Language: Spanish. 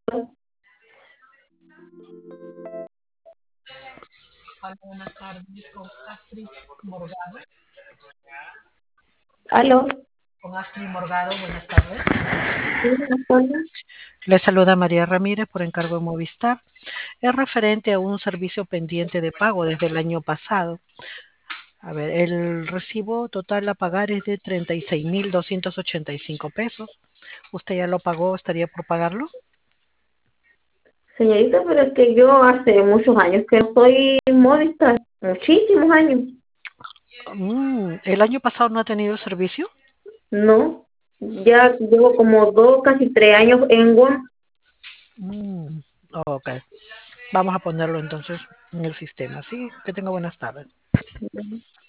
Hola, buenas tardes, con Astrid Morgado. Aló, Con Astrid Morgado, buenas tardes. sí, buenas tardes. Le saluda María Ramírez por encargo de Movistar. Es referente a un servicio pendiente de pago desde el año pasado. A ver, el recibo total a pagar es de 36.285 pesos. ¿Usted ya lo pagó? ¿Estaría por pagarlo? Señorita, pero es que yo hace muchos años que no soy Movistar, muchísimos años. ¿El año pasado no ha tenido servicio? No, ya llevo como 2, casi 3 años en WOM. Mm, ok. Vamos a ponerlo entonces en el sistema. Sí, que tenga buenas tardes.